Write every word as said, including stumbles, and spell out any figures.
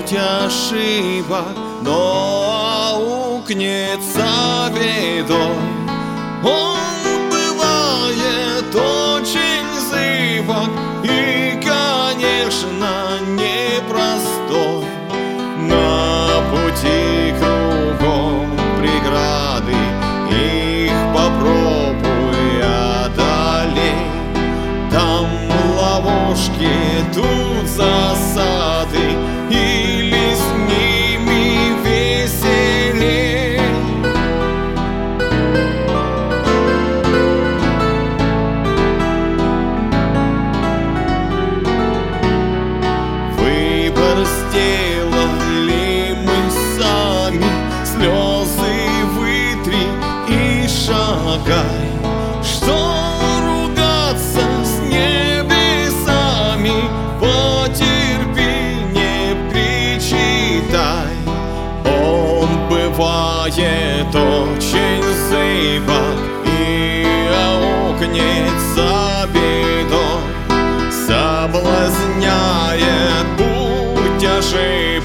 путь ошибок, но аукнется бедой. Он бывает очень зыбок и, конечно, непростой. На пути кругом преграды, их попробуй одолей. Там ловушки, тут засады, или с ними веселей. Выбор сделали мы сами, слезы вытри и шагай. Что ругаться с небесами, потерпи, не причитай. Он бывает очень зыбок и аукнется бедой, соблазняет путь ошибок.